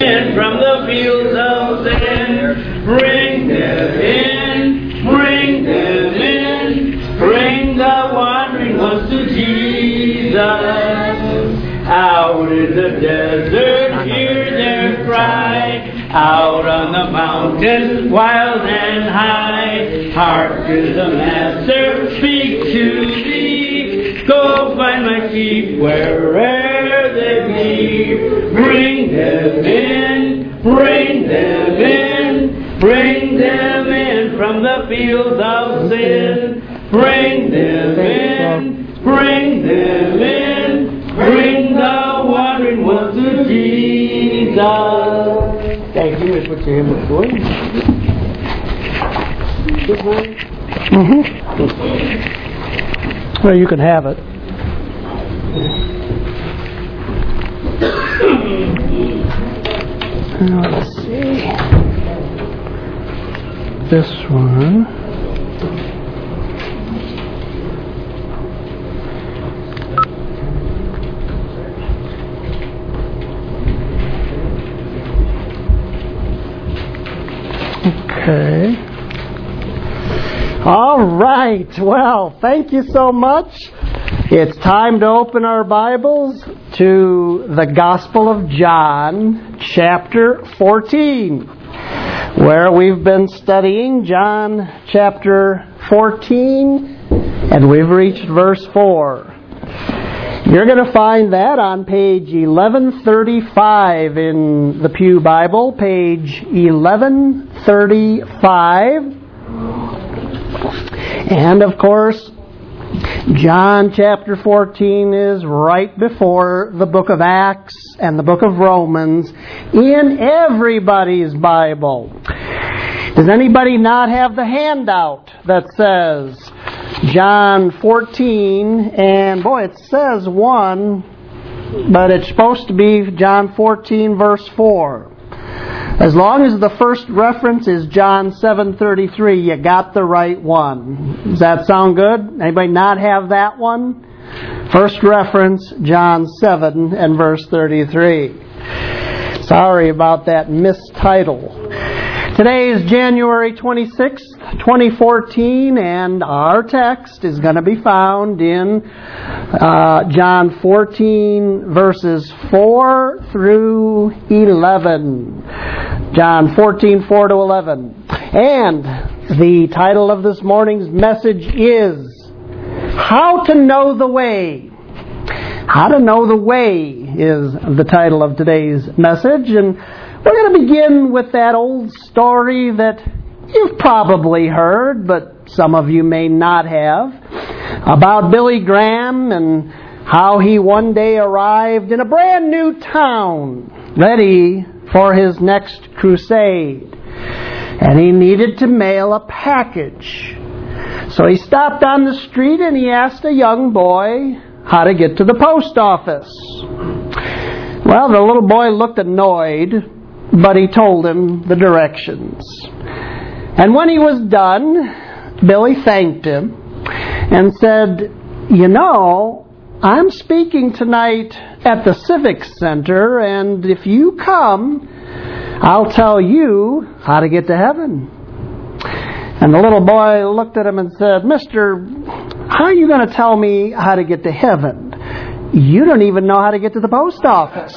from the fields of sin. Bring them in, bring them in, bring the wandering ones to Jesus. Out in the desert, hear their cry. Out on the mountains, wild and high. Hark to the Master, speak to thee. Go find my sheep wherever they be. Bring them in, bring them in, bring them in from the fields of sin. Bring them in, bring them in, bring the wandering ones to Jesus. Thank you. Let's put your hand going. Good morning. Well, you can have it. Now, let's see. This one. Okay. All right. Well, thank you so much. It's time to open our Bibles to the Gospel of John, chapter 14, where we've been studying John chapter 14, and we've reached verse 4. You're going to find that on page 1135 in the Pew Bible, page 1135. And of course, John chapter 14 is right before the book of Acts and the book of Romans in everybody's Bible. Does anybody not have the handout that says John 14, and boy, it says 1, but it's supposed to be John 14 verse 4. As long as the first reference is John 7:33, you got the right one. Does that sound good? Anybody not have that one? First reference, John 7 and verse 33. Sorry about that mistitle. Today is January 26th, 2014, and our text is going to be found in John 14, verses 4 through 11. John 14, 4 to 11. And the title of this morning's message is How to Know the Way. How to Know the Way is the title of today's message, and we're going to begin with that old story that you've probably heard, but some of you may not have, about Billy Graham and how he one day arrived in a brand new town, ready for his next crusade. And he needed to mail a package. So he stopped on the street and he asked a young boy how to get to the post office. Well, the little boy looked annoyed, but he told him the directions. And when he was done, Billy thanked him and said, "You know, I'm speaking tonight at the Civic Center, and if you come, I'll tell you how to get to heaven." And the little boy looked at him and said, "Mister, how are you going to tell me how to get to heaven? You don't even know how to get to the post office."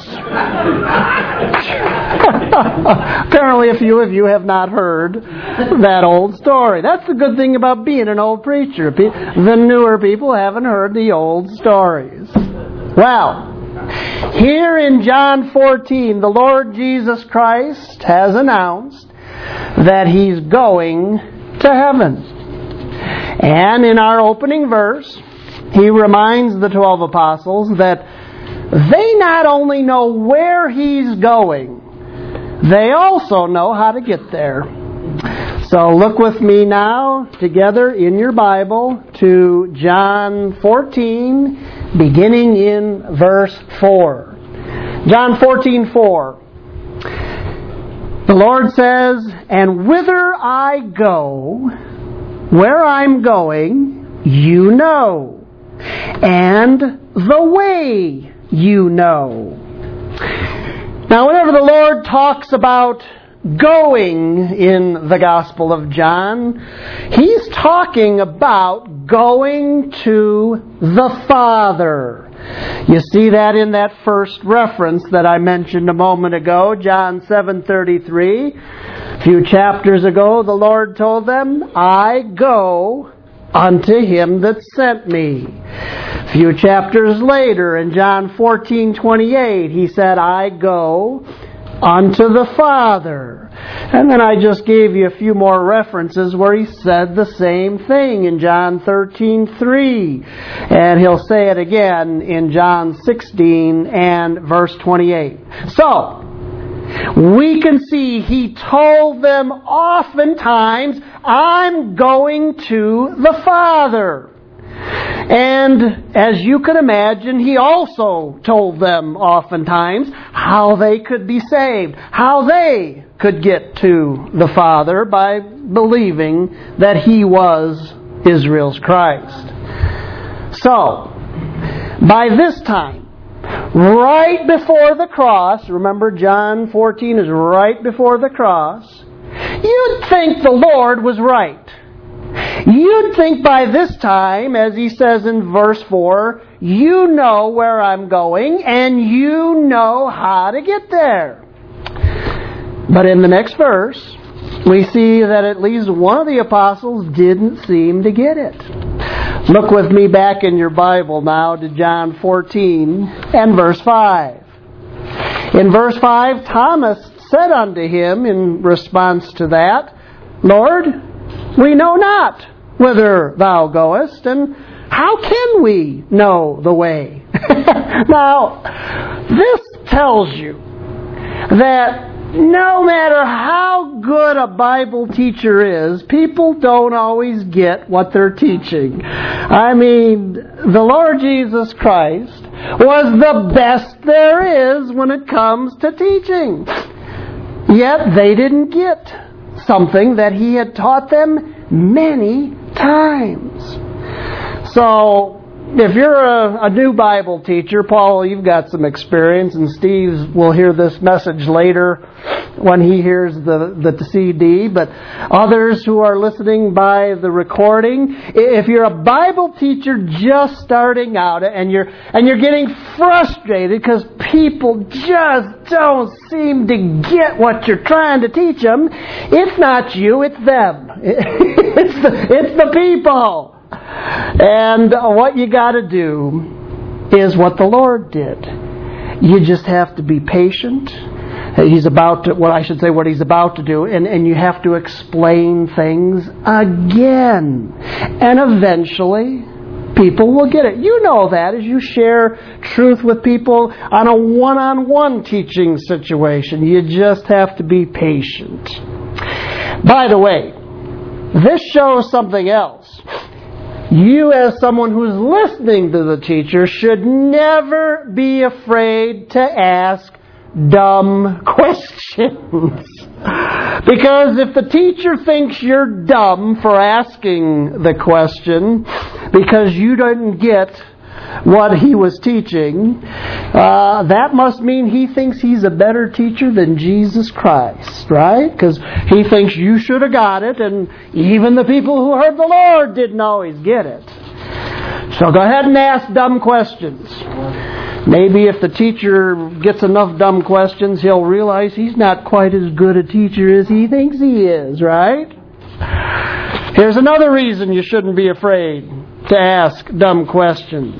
Apparently a few of you have not heard that old story. That's the good thing about being an old preacher. The newer people haven't heard the old stories. Well, here in John 14, the Lord Jesus Christ has announced that He's going to heaven. And in our opening verse, He reminds the 12 apostles that they not only know where He's going, they also know how to get there. So look with me now together in your Bible to John 14, beginning in verse 4. John 14:4. The Lord says, "And whither I go, where I'm going, you know, and the way you know." Now, whenever the Lord talks about going in the Gospel of John, He's talking about going to the Father. You see that in that first reference that I mentioned a moment ago, John 7:33. A few chapters ago, the Lord told them, I go unto Him that sent me. A few chapters later, in John 14:28, He said, I go unto the Father. And then I just gave you a few more references where He said the same thing in John 13:3. And He'll say it again in John 16 and verse 28. So, we can see He told them oftentimes, I'm going to the Father. And as you can imagine, He also told them oftentimes how they could be saved, how they could get to the Father by believing that He was Israel's Christ. So, by this time, right before the cross, remember John 14 is right before the cross, you'd think the Lord was right. You'd think by this time, as He says in verse 4, you know where I'm going and you know how to get there. But in the next verse, we see that at least one of the apostles didn't seem to get it. Look with me back in your Bible now to John 14 and verse 5. In verse 5, Thomas said unto Him in response to that, Lord, we know not whither Thou goest, and how can we know the way? Now, this tells you that no matter how good a Bible teacher is, people don't always get what they're teaching. I mean, the Lord Jesus Christ was the best there is when it comes to teaching. Yet they didn't get something that He had taught them many times. So, if you're a new Bible teacher, Paul, you've got some experience, and Steve will hear this message later when he hears the CD, but others who are listening by the recording, if you're a Bible teacher just starting out and you're getting frustrated because people just don't seem to get what you're trying to teach them, it's not you, it's them. It's the people. And what you got to do is what the Lord did. You just have to be patient. What He's about to do, and you have to explain things again. And eventually, people will get it. You know that as you share truth with people on a one-on-one teaching situation. You just have to be patient. By the way, this shows something else. You, as someone who's listening to the teacher, should never be afraid to ask dumb questions. Because if the teacher thinks you're dumb for asking the question because you didn't get what he was teaching, that must mean he thinks he's a better teacher than Jesus Christ, right? Because he thinks you should have got it, and even the people who heard the Lord didn't always get it. So go ahead and ask dumb questions. Maybe if the teacher gets enough dumb questions, he'll realize he's not quite as good a teacher as he thinks he is, right? Here's another reason you shouldn't be afraid to ask dumb questions.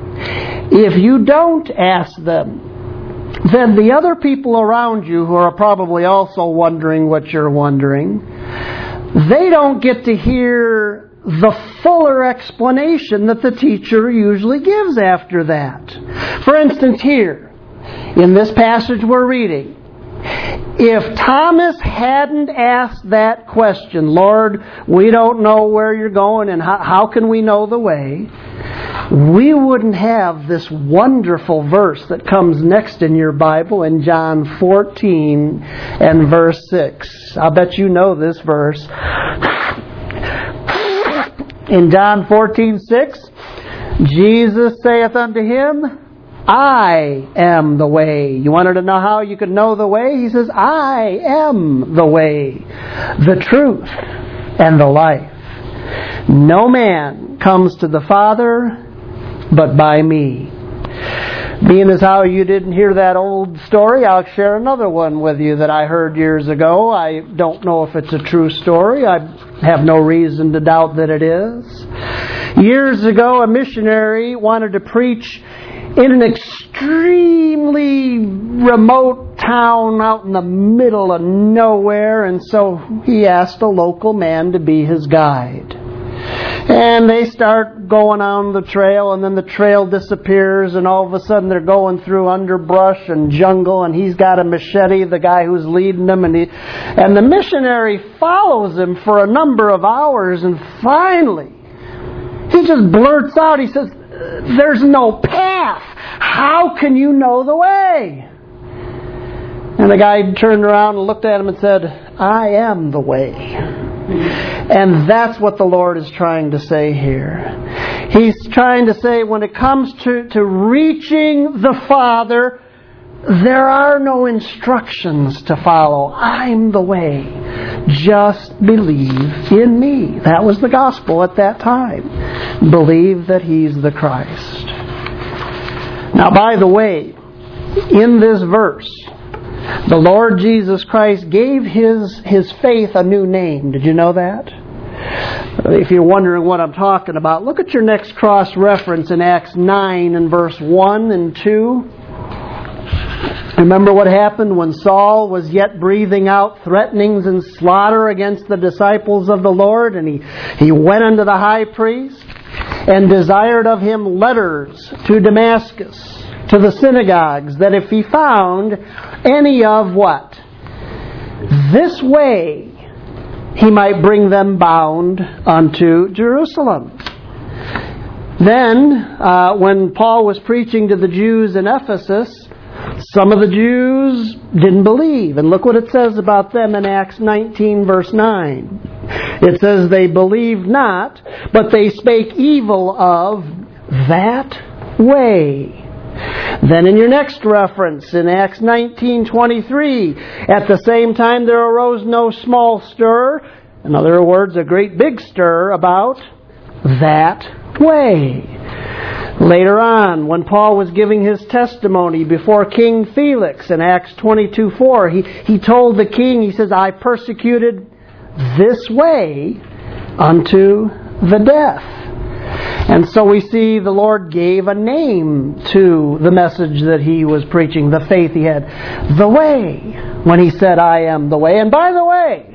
If you don't ask them, then the other people around you who are probably also wondering what you're wondering, they don't get to hear the fuller explanation that the teacher usually gives after that. For instance, here, in this passage we're reading, if Thomas hadn't asked that question, Lord, we don't know where you're going and how can we know the way, we wouldn't have this wonderful verse that comes next in your Bible in John 14 and verse 6. I'll bet you know this verse. In John 14:6, Jesus saith unto him, I am the way. You wanted to know how you could know the way? He says, I am the way, the truth, and the life. No man comes to the Father but by me. Being as how you didn't hear that old story, I'll share another one with you that I heard years ago. I don't know if it's a true story. I have no reason to doubt that it is. Years ago, a missionary wanted to preach in an extremely remote town out in the middle of nowhere, and so he asked a local man to be his guide. And they start going on the trail, and then the trail disappears, and all of a sudden they're going through underbrush and jungle, and he's got a machete, the guy who's leading them, and the missionary follows him for a number of hours, and finally he just blurts out, he says, "There's no path. How can you know the way?" And the guy turned around and looked at him and said, "I am the way." And that's what the Lord is trying to say here. He's trying to say when it comes to reaching the Father, there are no instructions to follow. I'm the way. Just believe in me. That was the gospel at that time. Believe that He's the Christ. Now, by the way, in this verse, the Lord Jesus Christ gave His faith a new name. Did you know that? If you're wondering what I'm talking about, look at your next cross-reference in Acts 9 and verse 1 and 2. Remember what happened when Saul was yet breathing out threatenings and slaughter against the disciples of the Lord, and he went unto the high priest and desired of him letters to Damascus, to the synagogues, that if he found any of what? This way, he might bring them bound unto Jerusalem. Then, when Paul was preaching to the Jews in Ephesus, some of the Jews didn't believe. And look what it says about them in Acts 19 verse 9. It says, they believed not, but they spake evil of that way. Then in your next reference, in Acts 19:23, at the same time there arose no small stir, in other words, a great big stir about that way. Later on, when Paul was giving his testimony before King Felix in Acts 22:4, he told the king, he says, I persecuted this way unto the death. And so we see the Lord gave a name to the message that he was preaching, the faith he had. The way, when he said, I am the way. And by the way,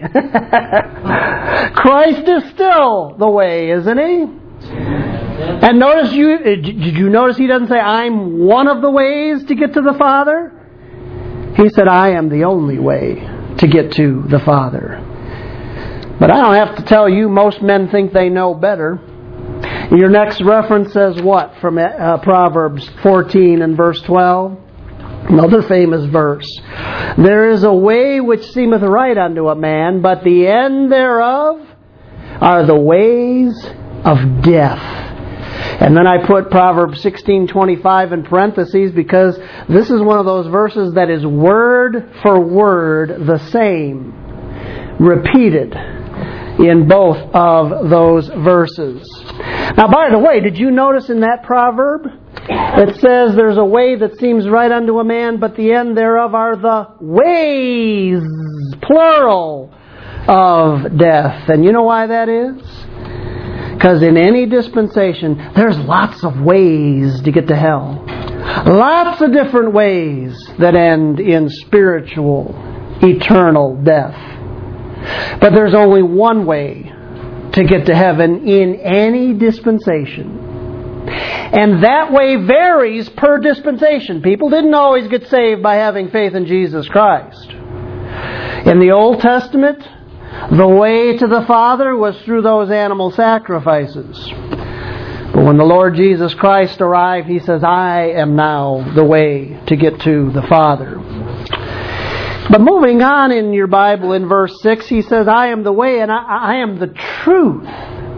Christ is still the way, isn't he? And did you notice he doesn't say, I'm one of the ways to get to the Father? He said, I am the only way to get to the Father. But I don't have to tell you, most men think they know better. Your next reference says what from Proverbs 14 and verse 12? Another famous verse. There is a way which seemeth right unto a man, but the end thereof are the ways of death. And then I put Proverbs 16:25 in parentheses because this is one of those verses that is word for word the same, repeated in both of those verses. Now, by the way, did you notice in that proverb? It says there's a way that seems right unto a man, but the end thereof are the ways, plural, of death. And you know why that is? Because in any dispensation, there's lots of ways to get to hell. Lots of different ways that end in spiritual, eternal death. But there's only one way to get to heaven in any dispensation. And that way varies per dispensation. People didn't always get saved by having faith in Jesus Christ. In the Old Testament, the way to the Father was through those animal sacrifices. But when the Lord Jesus Christ arrived, He says, I am now the way to get to the Father. But moving on in your Bible in verse 6, He says, I am the way and I am the truth.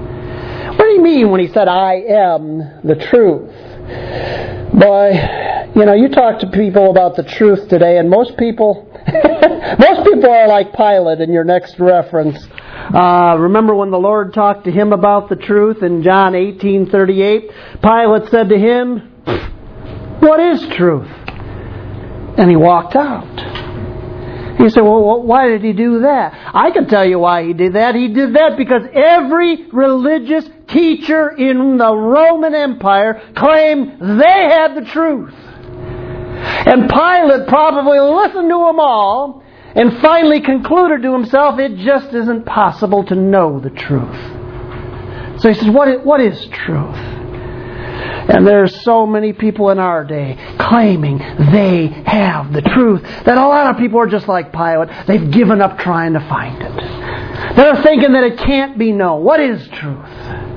What do you mean when He said, I am the truth? Boy, You know, you talk to people about the truth today, and most people are like Pilate in your next reference. Remember when the Lord talked to him about the truth in John 18:38? Pilate said to him, "What is truth?" And he walked out. You say, well, why did he do that? I can tell you why he did that. He did that because every religious teacher in the Roman Empire claimed they had the truth. And Pilate probably listened to them all and finally concluded to himself, it just isn't possible to know the truth. So he says, what is truth? And there's so many people in our day claiming they have the truth that a lot of people are just like Pilate. They've given up trying to find it. They're thinking that it can't be known. What is truth?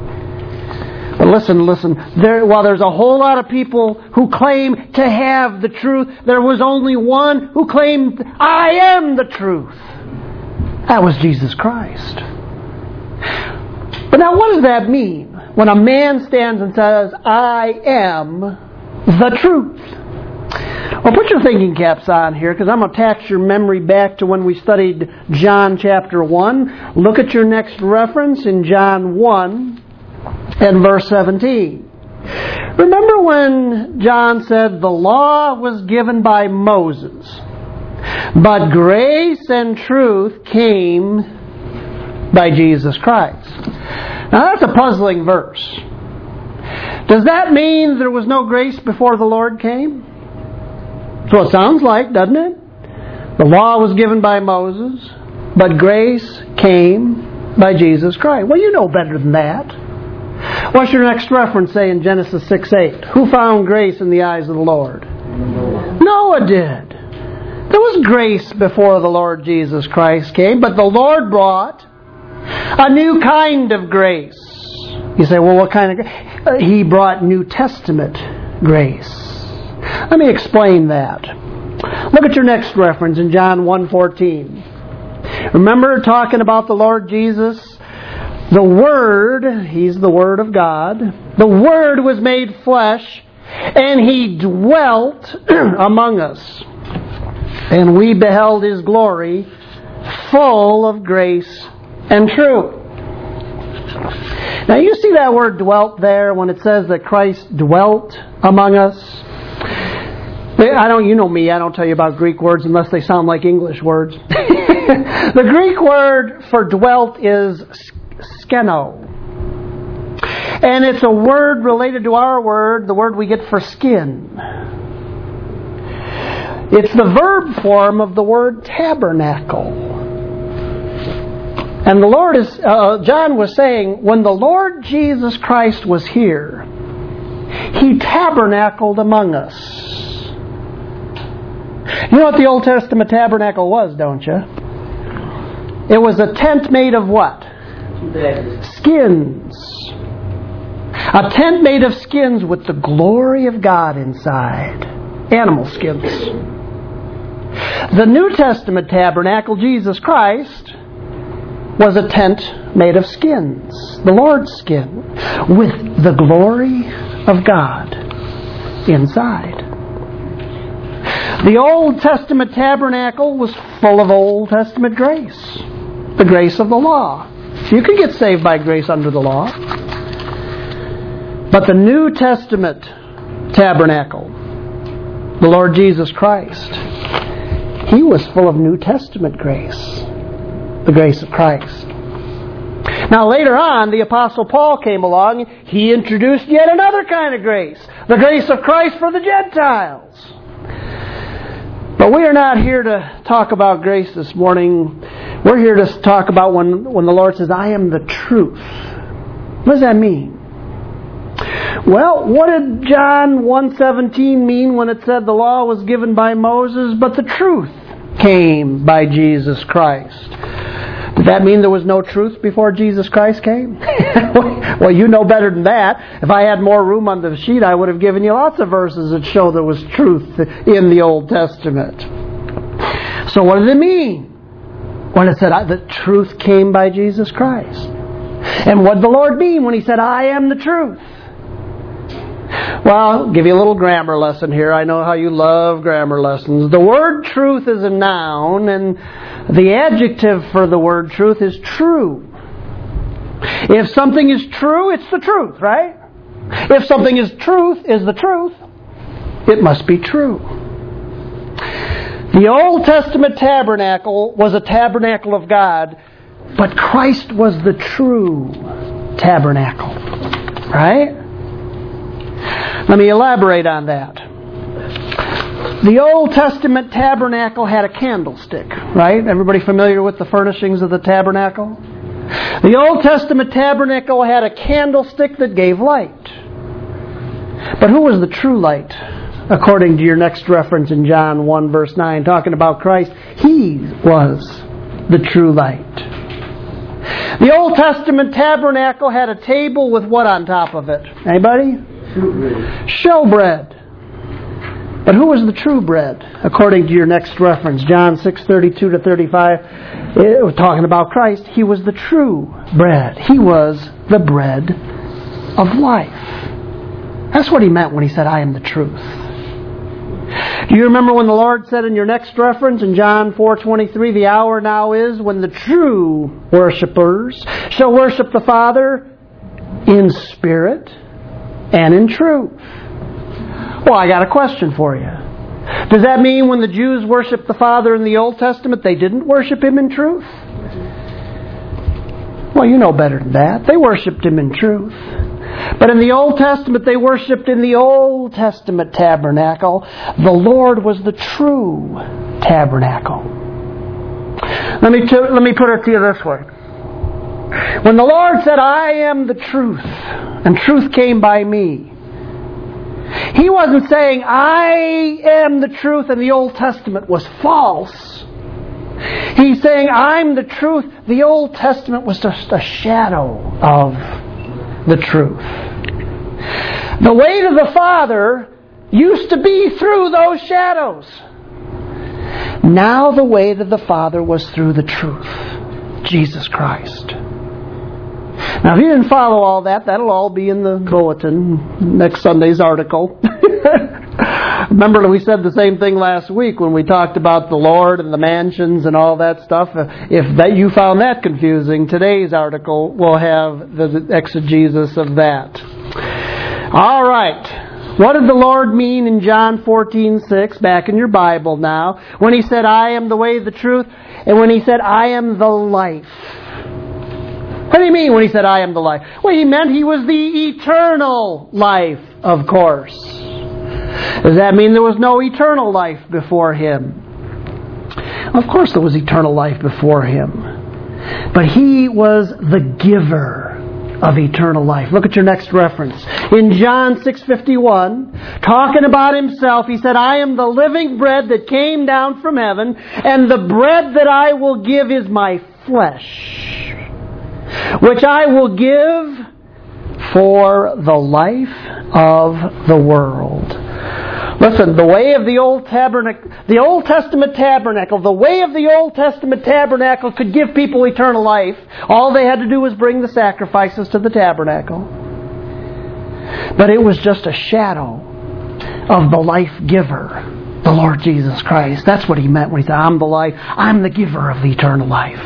But listen. While there's a whole lot of people who claim to have the truth, there was only one who claimed, I am the truth. That was Jesus Christ. But now what does that mean? When a man stands and says, I am the truth. Well, put your thinking caps on here, because I'm going to tax your memory back to when we studied John chapter 1. Look at your next reference in John 1 and verse 17. Remember when John said the law was given by Moses, but grace and truth came by Jesus Christ. Now that's a puzzling verse. Does that mean there was no grace before the Lord came? That's what it sounds like, doesn't it? The law was given by Moses, but grace came by Jesus Christ. Well, you know better than that. What's your next reference say in Genesis 6:8? Who found grace in the eyes of the Lord? Noah did. There was grace before the Lord Jesus Christ came, but the Lord brought a new kind of grace. You say, well, what kind of grace? He brought New Testament grace. Let me explain that. Look at your next reference in John 1:14. Remember talking about the Lord Jesus? The Word, He's the Word of God. The Word was made flesh, and He dwelt among us. And we beheld His glory, full of grace and truth. Now you see that word dwelt there when it says that Christ dwelt among us. You know me, I don't tell you about Greek words unless they sound like English words. The Greek word for dwelt is skeno. And it's a word related to our word, the word we get for skin. It's the verb form of the word tabernacle. And the Lord John was saying, when the Lord Jesus Christ was here, He tabernacled among us. You know what the Old Testament tabernacle was, don't you? It was a tent made of what? Skins. A tent made of skins with the glory of God inside. Animal skins. The New Testament tabernacle, Jesus Christ, was a tent made of skins, the Lord's skin, with the glory of God inside. The Old Testament tabernacle was full of Old Testament grace, the grace of the law. You could get saved by grace under the law. But the New Testament tabernacle, the Lord Jesus Christ, He was full of New Testament grace. The grace of Christ. Now later on, the Apostle Paul came along. He introduced yet another kind of grace. The grace of Christ for the Gentiles. But we are not here to talk about grace this morning. We're here to talk about when the Lord says, I am the truth. What does that mean? Well, what did John 1:17 mean when it said the law was given by Moses, but the truth came by Jesus Christ? Did that mean there was no truth before Jesus Christ came? Well, you know better than that. If I had more room on the sheet, I would have given you lots of verses that show there was truth in the Old Testament. So what did it mean when it said the truth came by Jesus Christ? And what did the Lord mean when He said, I am the truth? Well, I'll give you a little grammar lesson here. I know how you love grammar lessons. The word truth is a noun, and the adjective for the word truth is true. If something is true, it's the truth, right? If something is the truth, it must be true. The Old Testament tabernacle was a tabernacle of God, but Christ was the true tabernacle, right? Let me elaborate on that. The Old Testament tabernacle had a candlestick, right? Everybody familiar with the furnishings of the tabernacle? The Old Testament tabernacle had a candlestick that gave light. But who was the true light? According to your next reference in John 1 verse 9, talking about Christ, He was the true light. The Old Testament tabernacle had a table with what on top of it? Anybody? Showbread. But who was the true bread? According to your next reference, John 6:32 to 35, it was talking about Christ. He was the true bread. He was the bread of life. That's what He meant when He said, I am the truth. Do you remember when the Lord said in your next reference in John 4:23, the hour now is when the true worshipers shall worship the Father in spirit and in truth. Well, I got a question for you. Does that mean when the Jews worshiped the Father in the Old Testament, they didn't worship Him in truth? Well, you know better than that. They worshiped Him in truth. But in the Old Testament, they worshipped in the Old Testament tabernacle. The Lord was the true tabernacle. Let me put it to you this way. When the Lord said, I am the truth, and truth came by me, He wasn't saying, I am the truth and the Old Testament was false. He's saying, I'm the truth. The Old Testament was just a shadow of the truth. The way to the Father used to be through those shadows. Now the way to the Father was through the truth, Jesus Christ. Now, if you didn't follow all that, that'll all be in the bulletin, next Sunday's article. Remember, we said the same thing last week when we talked about the Lord and the mansions and all that stuff. If that you found that confusing, today's article will have the exegesis of that. All right. What did the Lord mean in John 14:6, back in your Bible now, when He said, I am the way, the truth, and when He said, I am the life? What do you mean when He said, I am the life? Well, He meant He was the eternal life, of course. Does that mean there was no eternal life before Him? Of course there was eternal life before Him. But He was the giver of eternal life. Look at your next reference. In John 6:51, talking about Himself, He said, I am the living bread that came down from heaven, and the bread that I will give is my flesh, which I will give for the life of the world. Listen, the way of the Old Testament tabernacle, the way of the Old Testament tabernacle could give people eternal life. All they had to do was bring the sacrifices to the tabernacle. But it was just a shadow of the life giver, the Lord Jesus Christ. That's what He meant when He said, I'm the life. I'm the giver of the eternal life.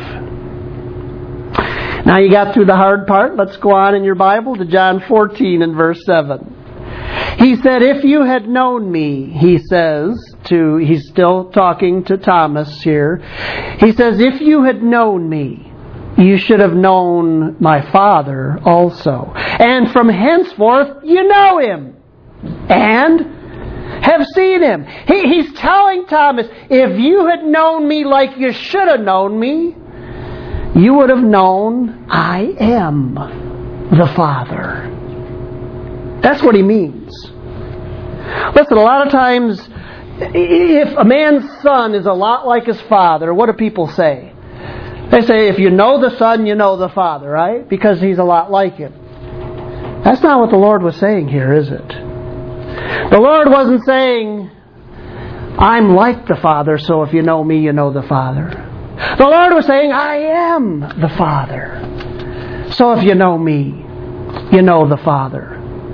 Now you got through the hard part. Let's go on in your Bible to John 14 and verse 7. He said, if you had known me, He says he's still talking to Thomas here. He says, if you had known me, you should have known my Father also. And from henceforth you know Him and have seen Him. He's telling Thomas, if you had known me like you should have known me, you would have known I am the Father. That's what He means. Listen, a lot of times, if a man's son is a lot like his father, what do people say? They say, if you know the Son, you know the Father, right? Because He's a lot like Him. That's not what the Lord was saying here, is it? The Lord wasn't saying, I'm like the Father, so if you know me, you know the Father. The Lord was saying, I am the Father. So if you know me, you know the Father.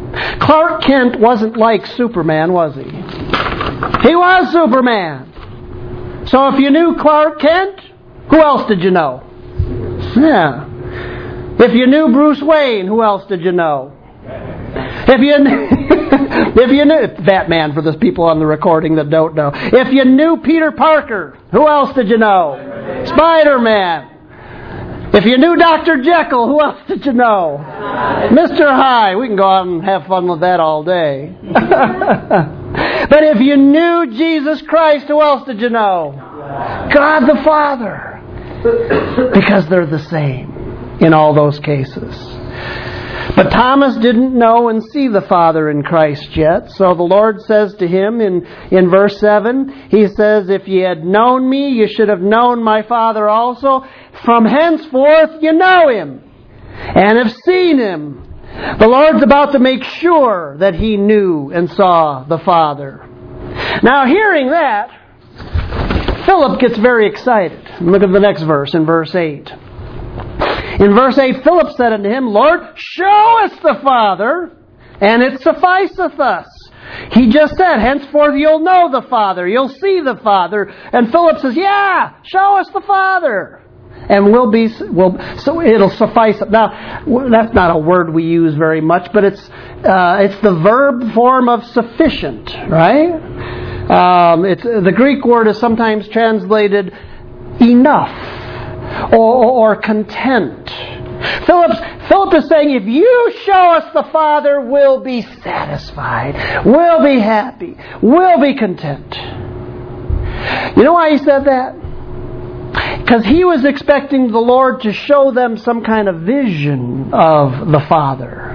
Clark Kent wasn't like Superman, was he? He was Superman. So if you knew Clark Kent, who else did you know? Yeah. If you knew Bruce Wayne, who else did you know? If you knew Batman, for the people on the recording that don't know. If you knew Peter Parker, who else did you know? Spider-Man. If you knew Dr. Jekyll, who else did you know? Mr. Hyde. We can go out and have fun with that all day. But if you knew Jesus Christ, who else did you know? God the Father. Because they're the same in all those cases. But Thomas didn't know and see the Father in Christ yet. So the Lord says to him in verse 7, He says, if ye had known me, you should have known my Father also. From henceforth you know Him and have seen Him. The Lord's about to make sure that he knew and saw the Father. Now hearing that, Philip gets very excited. Look at the next verse, in verse 8. In verse 8, Philip said unto him, Lord, show us the Father, and it sufficeth us. He just said, henceforth you'll know the Father, you'll see the Father. And Philip says, yeah, show us the Father. And so it'll suffice. Now, that's not a word we use very much, but it's the verb form of sufficient, right? The Greek word is sometimes translated enough or content. Philip is saying, if you show us the Father, we'll be satisfied. We'll be happy. We'll be content. You know why he said that? Because he was expecting the Lord to show them some kind of vision of the Father.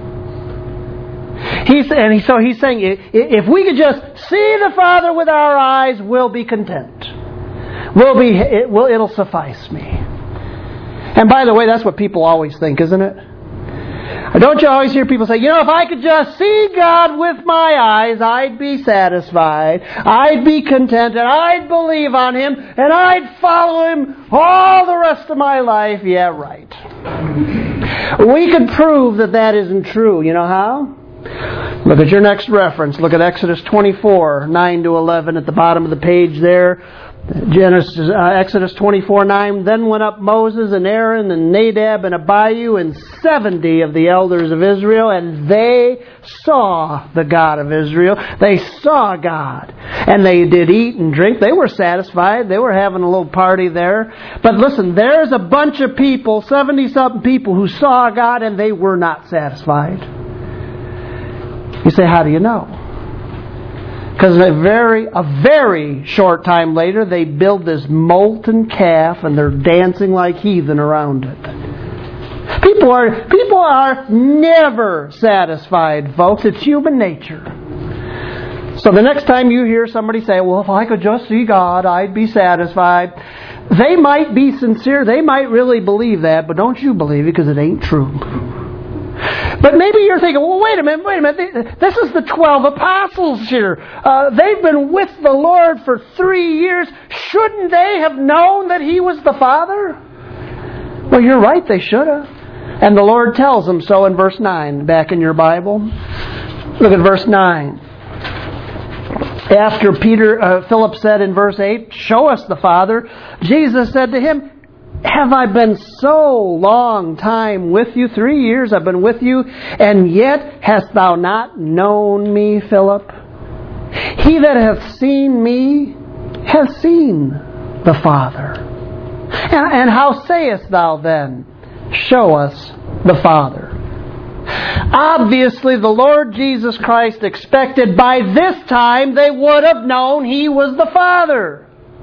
So he's saying, if we could just see the Father with our eyes, we'll be content. It'll suffice me. And by the way, that's what people always think, isn't it? Don't you always hear people say, if I could just see God with my eyes, I'd be satisfied, I'd be content, and I'd believe on Him, and I'd follow Him all the rest of my life. Yeah, right. We could prove that isn't true. You know how? Look at your next reference. Look at Exodus 24, 9 to 11 at the bottom of the page there. Exodus 24:9. Then went up Moses and Aaron and Nadab and Abihu and 70 of the elders of Israel, and they saw the God of Israel. They saw God, and they did eat and drink. They were satisfied. They were having a little party there. But listen, there's a bunch of people, 70-something people, who saw God, and they were not satisfied. You say, how do you know? Because a very short time later, they build this molten calf and they're dancing like heathen around it. People are never satisfied, folks. It's human nature. So the next time you hear somebody say, well, if I could just see God, I'd be satisfied. They might be sincere. They might really believe that, but don't you believe it because it ain't true. But maybe you're thinking, well, wait a minute. This is the 12 apostles here. They've been with the Lord for 3 years. Shouldn't they have known that He was the Father? Well, you're right, they should have. And the Lord tells them so in verse 9, back in your Bible. Look at verse 9. After Philip said in verse 8, show us the Father, Jesus said to him, have I been so long time with you? 3 years I've been with you, and yet hast thou not known me, Philip? He that hath seen me hath seen the Father. And how sayest thou then, show us the Father? Obviously, the Lord Jesus Christ expected by this time they would have known He was the Father.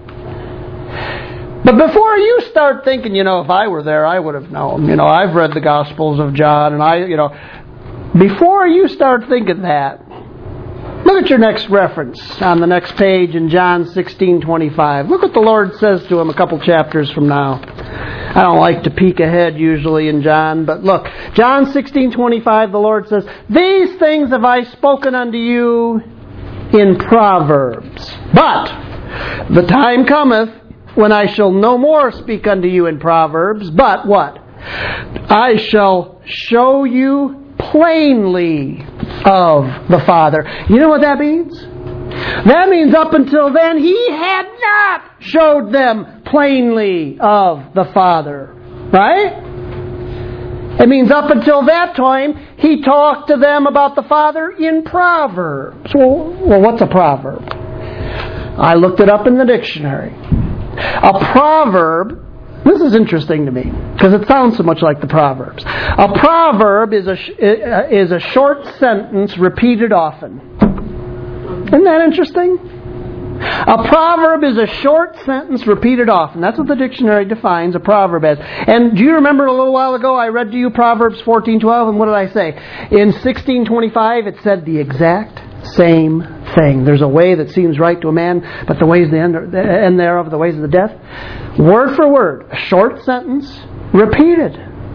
But before you start thinking, if I were there, I would have known. I've read the Gospels of John, and before you start thinking that, look at your next reference on the next page in John 16:25. Look what the Lord says to him a couple chapters from now. I don't like to peek ahead usually in John, but look, John 16:25, the Lord says, these things have I spoken unto you in Proverbs. But the time cometh when I shall no more speak unto you in Proverbs, but what? I shall show you plainly of the Father. You know what that means? That means up until then, He had not showed them plainly of the Father. Right? It means up until that time, He talked to them about the Father in Proverbs. Well, what's a proverb? I looked it up in the dictionary. A proverb, this is interesting to me, because it sounds so much like the Proverbs. A proverb is a short sentence repeated often. Isn't that interesting? A proverb is a short sentence repeated often. That's what the dictionary defines a proverb as. And do you remember a little while ago I read to you Proverbs 14:12, and what did I say? In 16:25 it said the exact same thing. There's a way that seems right to a man, but the ways the end thereof, the ways of the death. Word for word, a short sentence repeated.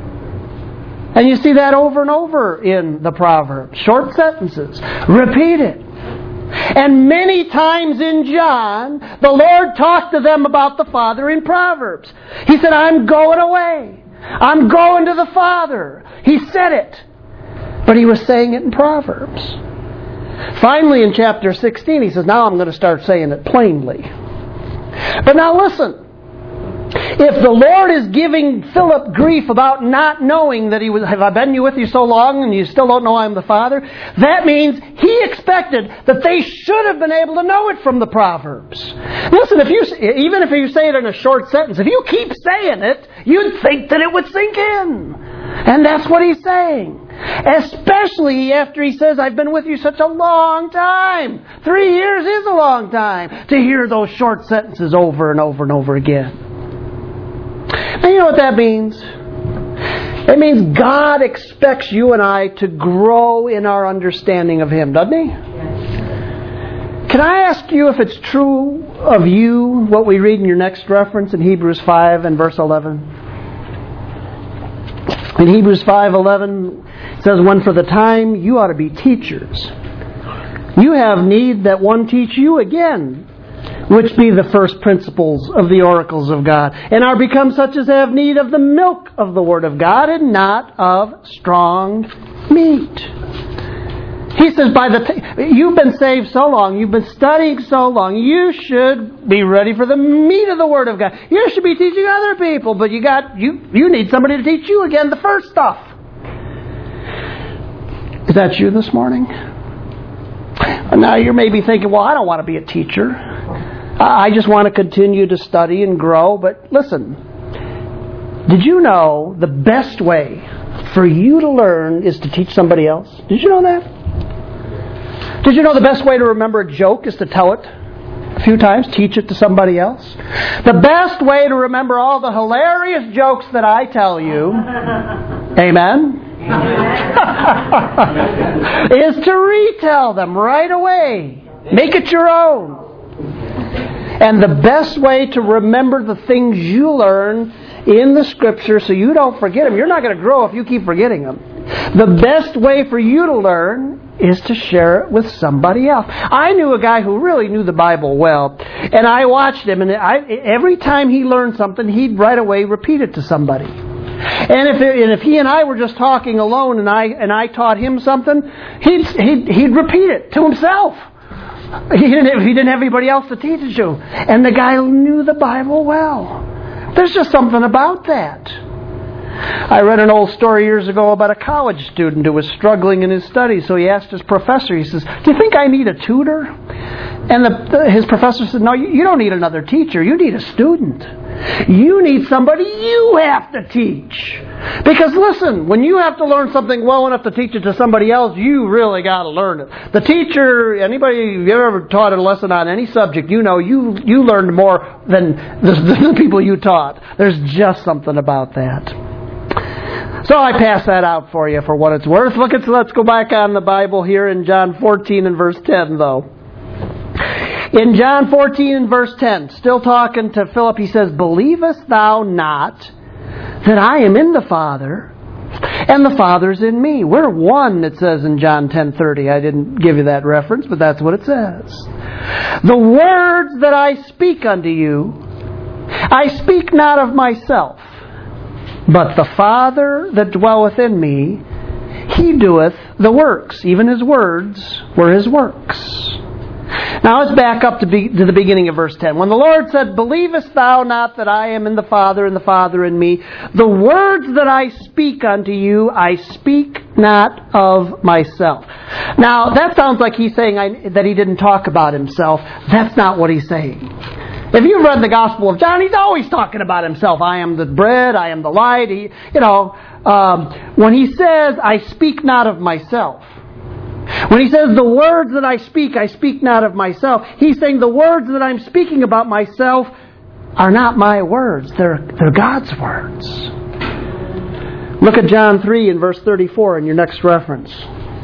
And you see that over and over in the Proverbs. Short sentences repeated. And many times in John, the Lord talked to them about the Father in Proverbs. He said, I'm going away. I'm going to the Father. He said it. But He was saying it in Proverbs. Finally, in chapter 16, He says, now I'm going to start saying it plainly. But now listen. If the Lord is giving Philip grief about not knowing that have I been with you so long and you still don't know I'm the Father, that means He expected that they should have been able to know it from the Proverbs. Listen, even if you say it in a short sentence, if you keep saying it, you'd think that it would sink in. And that's what He's saying. Especially after He says, I've been with you such a long time. 3 years is a long time to hear those short sentences over and over and over again. And you know what that means? It means God expects you and I to grow in our understanding of Him, doesn't He? Can I ask you if it's true of you, what we read in your next reference in Hebrews 5 and verse 11? In Hebrews 5:11, it says, when for the time you ought to be teachers, you have need that one teach you again, which be the first principles of the oracles of God, and are become such as have need of the milk of the Word of God, and not of strong meat. He says, you've been saved so long, you've been studying so long, you should be ready for the meat of the Word of God. You should be teaching other people, but you need somebody to teach you again the first stuff. Is that you this morning? Now you may be thinking, well, I don't want to be a teacher. I just want to continue to study and grow. But listen, did you know the best way for you to learn is to teach somebody else? Did you know that? Did you know the best way to remember a joke is to tell it a few times? Teach it to somebody else? The best way to remember all the hilarious jokes that I tell you, amen, is to retell them right away. Make it your own. And the best way to remember the things you learn in the Scripture so you don't forget them, you're not going to grow if you keep forgetting them. The best way for you to learn is to share it with somebody else. I knew a guy who really knew the Bible well, and I watched him, and every time he learned something, he'd right away repeat it to somebody. And if he and I were just talking alone, and I taught him something, he'd repeat it to himself. He didn't have anybody else to teach it to. And the guy knew the Bible well. There's just something about that. I read an old story years ago about a college student who was struggling in his studies. So he asked his professor, he says, do you think I need a tutor? And his professor said, no, you don't need another teacher. You need a student. You need somebody you have to teach. Because listen, when you have to learn something well enough to teach it to somebody else, you really got to learn it. The teacher, anybody you ever taught a lesson on any subject, you know you learned more than the people you taught. There's just something about that. So I pass that out for you for what it's worth. Let's go back on the Bible here in John 14 and verse 10 though. In John 14 and verse 10, still talking to Philip, he says, believest thou not that I am in the Father, and the Father's in me? We're one, it says in John 10:30. I didn't give you that reference, but that's what it says. The words that I speak unto you, I speak not of myself, but the Father that dwelleth in me, He doeth the works. Even His words were His works. Now let's back up to the beginning of verse 10. When the Lord said, "Believest thou not that I am in the Father, and the Father in me? The words that I speak unto you, I speak not of myself." Now that sounds like He's saying that He didn't talk about Himself. That's not what He's saying. If you've read the Gospel of John, He's always talking about Himself. I am the bread, I am the light. When He says, "I speak not of myself," when He says, "The words that I speak not of myself," He's saying the words that I'm speaking about myself are not my words. They're God's words. Look at John 3 in verse 34 in your next reference.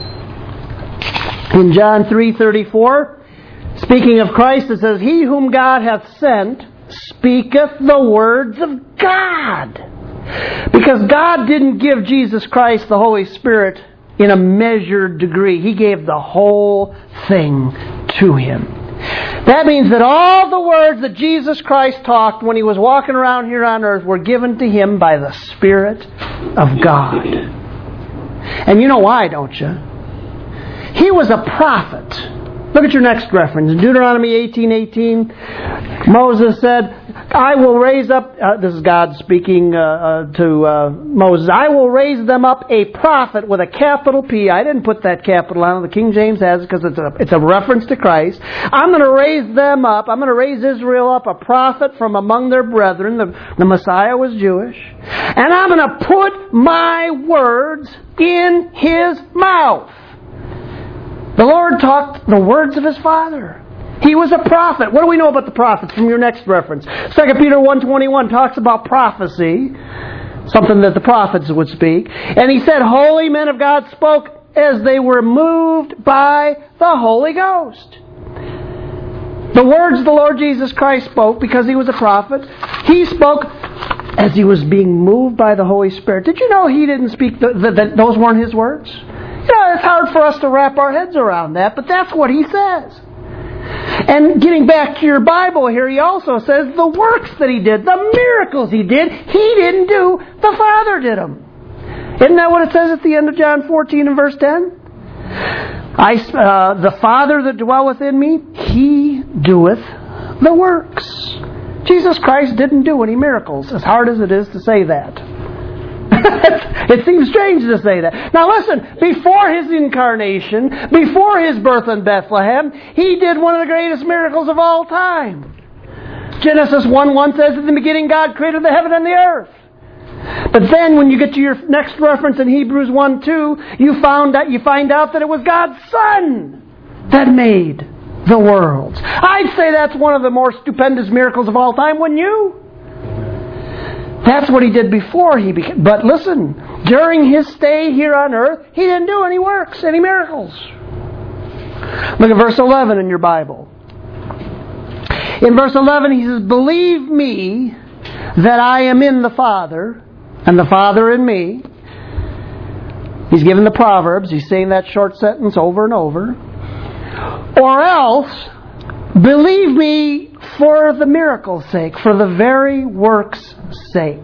In John 3:34, speaking of Christ, it says, "He whom God hath sent speaketh the words of God." Because God didn't give Jesus Christ the Holy Spirit in a measured degree. He gave the whole thing to Him. That means that all the words that Jesus Christ talked when He was walking around here on earth were given to Him by the Spirit of God. And you know why, don't you? He was a prophet. Look at your next reference. In Deuteronomy 18:18, Moses said, "I will raise up," this is God speaking to Moses, "I will raise them up a prophet," with a capital P. I didn't put that capital on. The King James has it because it's a reference to Christ. "I'm going to raise them up. I'm going to raise Israel up a prophet from among their brethren." The Messiah was Jewish. "And I'm going to put my words in his mouth." The Lord talked the words of His Father. He was a prophet. What do we know about the prophets from your next reference? 2 Peter 1:21 talks about prophecy, something that the prophets would speak. And he said, "Holy men of God spoke as they were moved by the Holy Ghost." The words the Lord Jesus Christ spoke, because He was a prophet, He spoke as He was being moved by the Holy Spirit. Did you know He didn't speak, that those weren't His words? It's hard for us to wrap our heads around that, but that's what He says. And getting back to your Bible here, He also says the works that He did, the miracles He did, He didn't do, the Father did them. Isn't that what it says at the end of John 14 and verse 10? The Father that dwelleth in me, He doeth the works. Jesus Christ didn't do any miracles, as hard as it is to say that. It seems strange to say that. Now listen, before His incarnation, before His birth in Bethlehem, He did one of the greatest miracles of all time. Genesis 1:1 says, "In the beginning God created the heaven and the earth." But then when you get to your next reference in Hebrews 1:2, you find out that it was God's Son that made the worlds. I'd say that's one of the more stupendous miracles of all time, wouldn't you? That's what He did before He became. But listen, during His stay here on earth, He didn't do any works, any miracles. Look at verse 11 in your Bible. In verse 11 He says, "Believe me that I am in the Father, and the Father in me." He's given the Proverbs. He's saying that short sentence over and over. "Or else, believe me for the miracle's sake, for the very work's sake."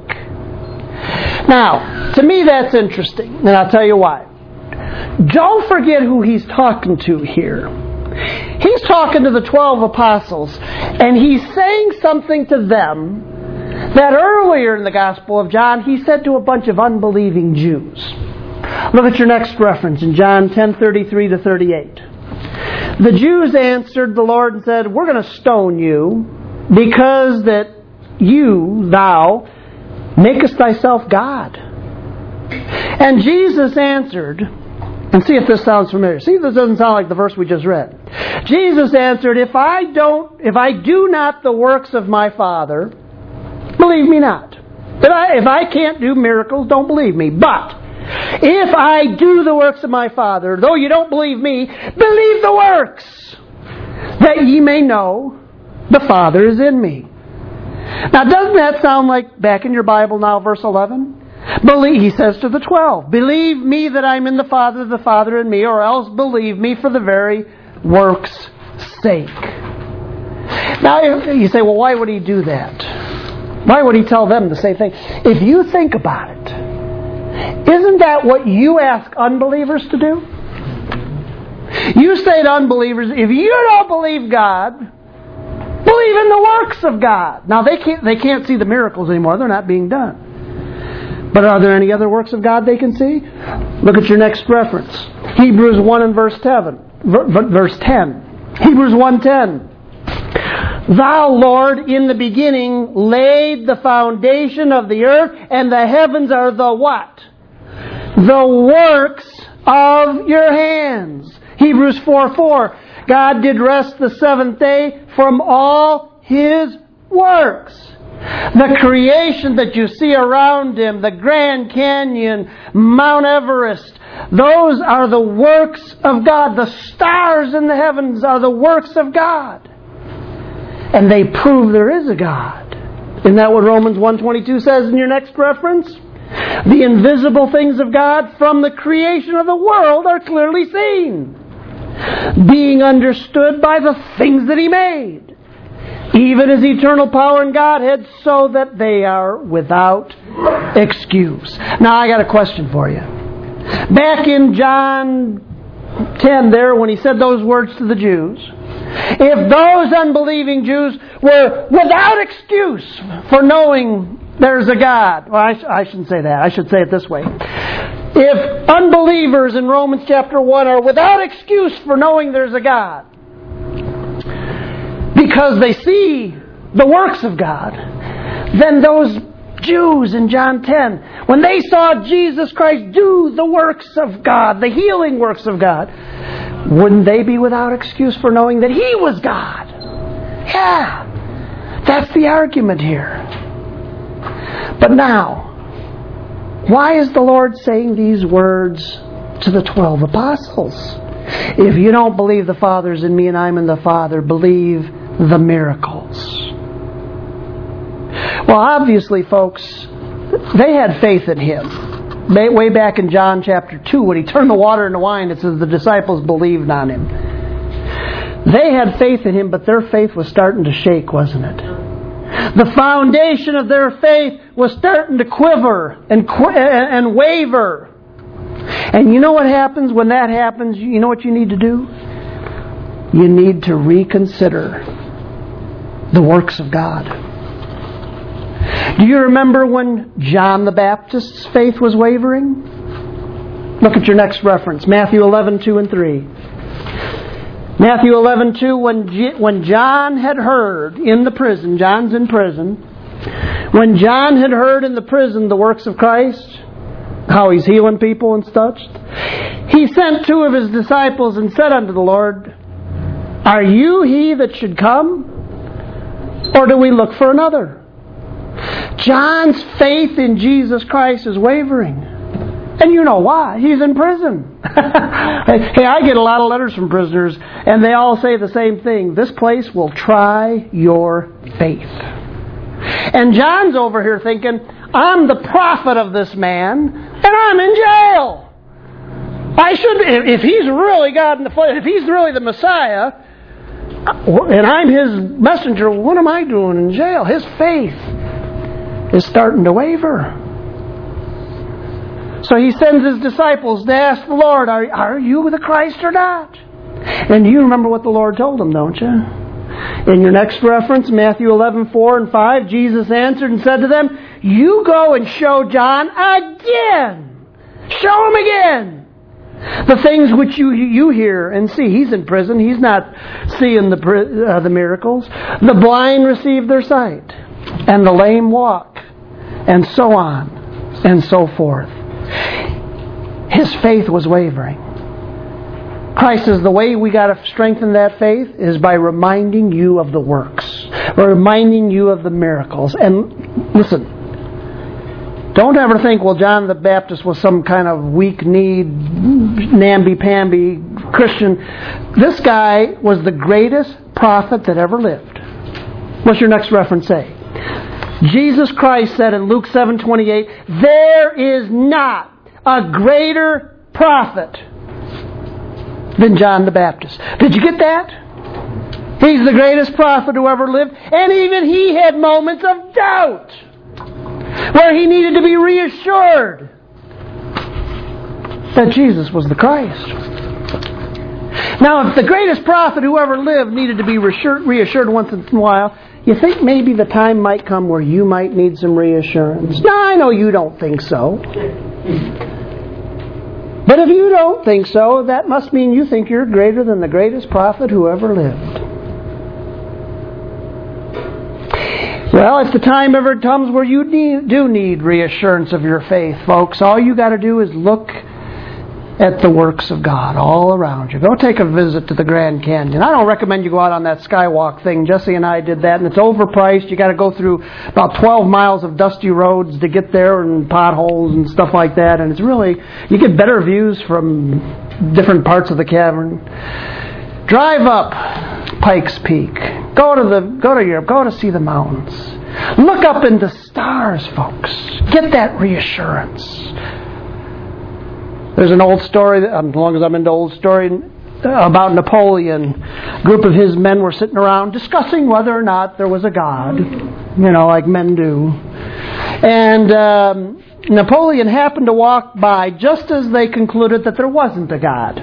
Now, to me that's interesting, and I'll tell you why. Don't forget who He's talking to here. He's talking to the 12 apostles, and He's saying something to them that earlier in the Gospel of John He said to a bunch of unbelieving Jews. Look at your next reference in John 10:33-38. "The Jews answered the Lord and said, We're going to stone you, because that thou, makest thyself God. And Jesus answered," and see if this sounds familiar. See if this doesn't sound like the verse we just read. "Jesus answered, if I do not the works of my Father, believe me not. If I can't do miracles, don't believe me. But if I do the works of my Father, though you don't believe me, believe the works, that ye may know the Father is in me." Now, doesn't that sound like, back in your Bible now, verse 11? He says to the 12, "Believe me that I'm in the Father in me, or else believe me for the very work's sake." Now, you say, well, why would He do that? Why would He tell them the same thing? If you think about it, Isn't that what you ask unbelievers to do? You say to unbelievers, if you don't believe God, believe in the works of God. Now they can't see the miracles anymore. They're not being done. But are there any other works of God they can see? Look at your next reference. Hebrews 1 and verse 10. Hebrews 1:10. Thou, Lord, in the beginning laid the foundation of the earth, and the heavens are the what? The works of your hands. Hebrews 4:4. God did rest the seventh day from all His works. The creation that you see around Him, the Grand Canyon, Mount Everest, those are the works of God. The stars in the heavens are the works of God. And they prove there is a God. Isn't that what Romans 1:22 says in your next reference? The invisible things of God from the creation of the world are clearly seen, being understood by the things that He made, even His eternal power and Godhead, so that they are without excuse. Now I got a question for you. Back in John 10 there, when He said those words to the Jews, if those unbelieving Jews were without excuse for knowing there's a God, well, I shouldn't say that. I should say it this way. If unbelievers in Romans chapter 1 are without excuse for knowing there's a God, because they see the works of God, then those Jews in John 10, when they saw Jesus Christ do the works of God, the healing works of God, wouldn't they be without excuse for knowing that He was God? Yeah, that's the argument here. But now, why is the Lord saying these words to the 12 apostles? If you don't believe the Father's in me and I'm in the Father, believe the miracles. Well, obviously, folks, they had faith in Him. Way back in John chapter 2, when He turned the water into wine, it says the disciples believed on Him. They had faith in Him, but their faith was starting to shake, wasn't it? The foundation of their faith was starting to quiver and waver. And you know what happens when that happens? You know what you need to do? You need to reconsider the works of God. Do you remember when John the Baptist's faith was wavering? Look at your next reference, Matthew 11:2 and 3. Matthew 11:2, when John had heard in the prison, John's in prison, when John had heard in the prison the works of Christ, how He's healing people and such, he sent 2 of His disciples and said unto the Lord, Are you He that should come, or do we look for another? John's faith in Jesus Christ is wavering. And you know why. He's in prison. Hey, I get a lot of letters from prisoners, and they all say the same thing. This place will try your faith. And John's over here thinking, I'm the prophet of this man, and I'm in jail. I should, if He's really God in the flesh, if He's really the Messiah, and I'm His messenger, what am I doing in jail? His faith is starting to waver. So he sends his disciples to ask the Lord, are you the Christ or not? And you remember what the Lord told them, don't you? In your next reference, Matthew 11:4 and 5, Jesus answered and said to them, You go and show John again. Show him again. The things which you hear and see. He's in prison. He's not seeing the miracles. The blind receive their sight, and the lame walk, and so on and so forth. His faith was wavering. Christ says the way we got to strengthen that faith is by reminding you of the works, reminding you of the miracles. And listen, don't ever think, well, John the Baptist was some kind of weak-kneed, namby-pamby Christian. This guy was the greatest prophet that ever lived. What's your next reference say? Jesus Christ said in Luke 7:28, there is not a greater prophet than John the Baptist. Did you get that? He's the greatest prophet who ever lived, and even he had moments of doubt where he needed to be reassured. that Jesus was the Christ. Now, if the greatest prophet who ever lived needed to be reassured once in a while, you think maybe the time might come where you might need some reassurance? Now, I know you don't think so. But if you don't think so, that must mean you think you're greater than the greatest prophet who ever lived. Well, if the time ever comes where you do need reassurance of your faith, folks, all you got to do is look at the works of God all around you. Go take a visit to the Grand Canyon. I don't recommend you go out on that skywalk thing. Jesse and I did that, and it's overpriced. You got to go through about 12 miles of dusty roads to get there, and potholes and stuff like that. And it's really, you get better views from different parts of the cavern. Drive up Pikes Peak. Go to Europe. Go to see the mountains. Look up into stars, folks. Get that reassurance. There's an old story, as long as I'm into old story, about Napoleon. A group of his men were sitting around discussing whether or not there was a God, like men do. And Napoleon happened to walk by just as they concluded that there wasn't a God.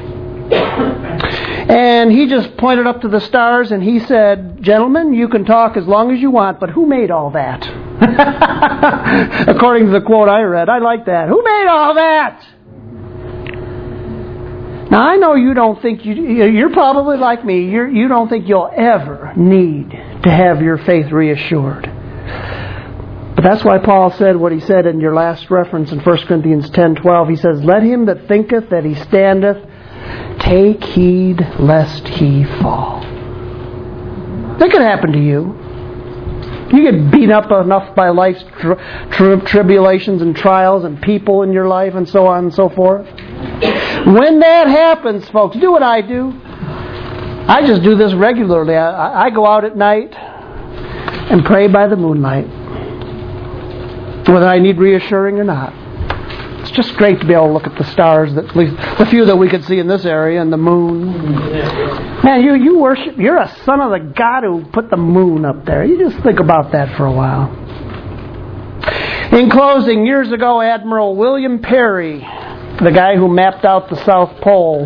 And he just pointed up to the stars and he said, "Gentlemen, you can talk as long as you want, but who made all that?" According to the quote I read. I like that. Who made all that? Now, I know you don't think you're probably like me. You don't think you'll ever need to have your faith reassured. But that's why Paul said what he said in your last reference in 1 Corinthians 10:12. He says, "Let him that thinketh that he standeth take heed lest he fall." That could happen to you. You get beat up enough by life's tribulations and trials and people in your life and so on and so forth. When that happens, folks, do what I do. I just do this regularly. I go out at night and pray by the moonlight, whether I need reassuring or not. It's just great to be able to look at the stars, at least the few that we could see in this area, and the moon. Man, you worship, you're a son of the God who put the moon up there. You just think about that for a while. In closing, years ago, Admiral William Peary, the guy who mapped out the South Pole,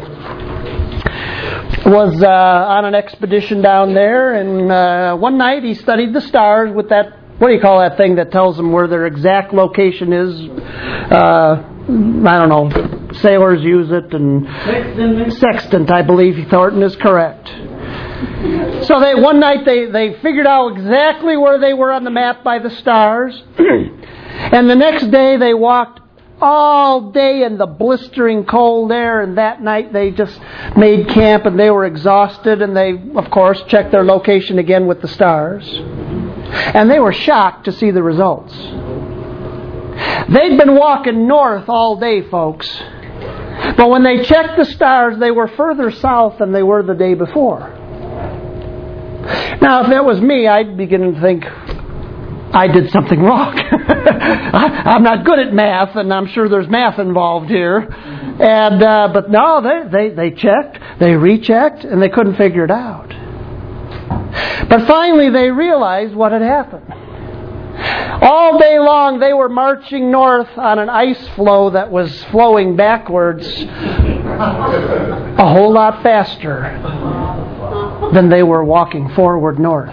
was on an expedition down there, and one night he studied the stars with that, what do you call that thing that tells them where their exact location is? I don't know. Sailors use it, and sextant, I believe Thornton is correct. So one night they figured out exactly where they were on the map by the stars, and the next day they walked all day in the blistering cold air, and that night they just made camp and they were exhausted, and they, of course, checked their location again with the stars. And they were shocked to see the results. They'd been walking north all day, folks. But when they checked the stars, they were further south than they were the day before. Now, if that was me, I'd begin to think, I did something wrong. I'm not good at math, and I'm sure there's math involved here. And but no, they checked, they rechecked, and they couldn't figure it out. But finally, they realized what had happened. All day long, they were marching north on an ice floe that was flowing backwards a whole lot faster than they were walking forward north.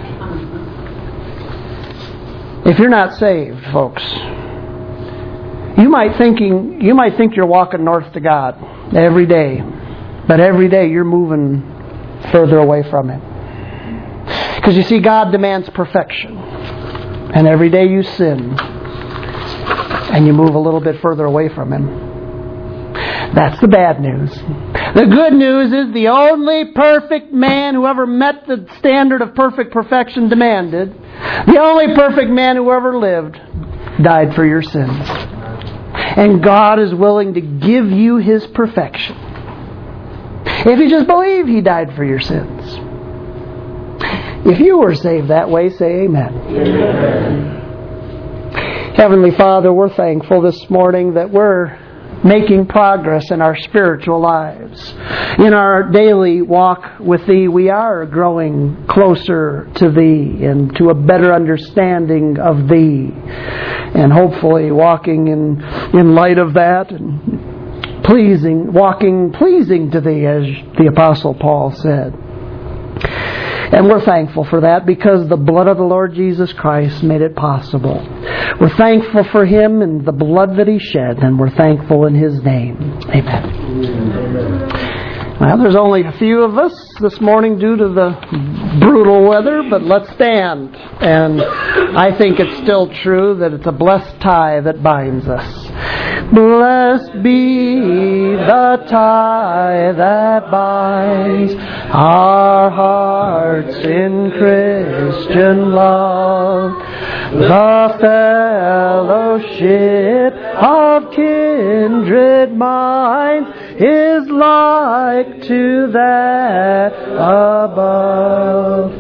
If you're not saved, folks, you might think you're walking north to God every day, but every day you're moving further away from Him. Because you see, God demands perfection, and every day you sin, and you move a little bit further away from Him. That's the bad news. The good news is the only perfect man who ever met the standard of perfect perfection demanded, the only perfect man who ever lived, died for your sins. And God is willing to give you His perfection. If you just believe He died for your sins. If you were saved that way, say amen. Amen. Heavenly Father, we're thankful this morning that we're making progress in our spiritual lives. In our daily walk with Thee, we are growing closer to Thee and to a better understanding of Thee. And hopefully walking in light of that and walking pleasing to Thee, as the Apostle Paul said. And we're thankful for that because the blood of the Lord Jesus Christ made it possible. We're thankful for Him and the blood that He shed, and we're thankful in His name. Amen. Well, there's only a few of us this morning due to the brutal weather, but let's stand. And I think it's still true that it's a blessed tie that binds us. Blessed be the tie that binds our hearts in Christian love, the fellowship of kindred minds is like to that above.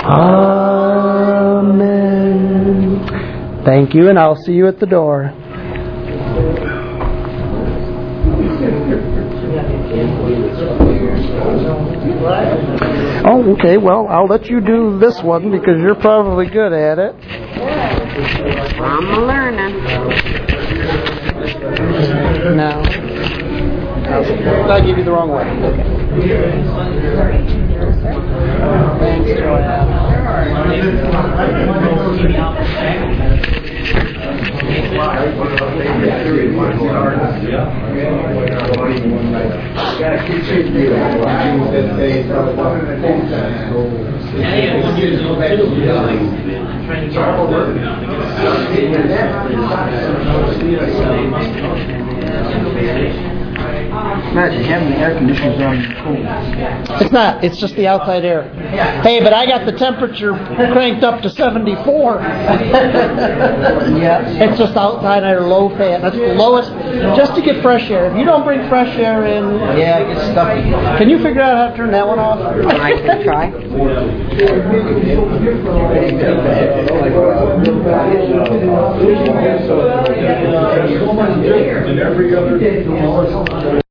Amen. Thank you, and I'll see you at the door. Oh, okay. Well, I'll let you do this one because you're probably good at it. I'm learning. No. I'll give you the wrong one. Thanks, Joanne. Imagine having the air conditioners on cool. It's not. It's just the outside air. Hey, but I got the temperature cranked up to 74. Yeah. It's just outside air, low fan. That's the lowest, just to get fresh air. If you don't bring fresh air in... Yeah, it gets stuffy. Can you figure out how to turn that one off? I can try. And every other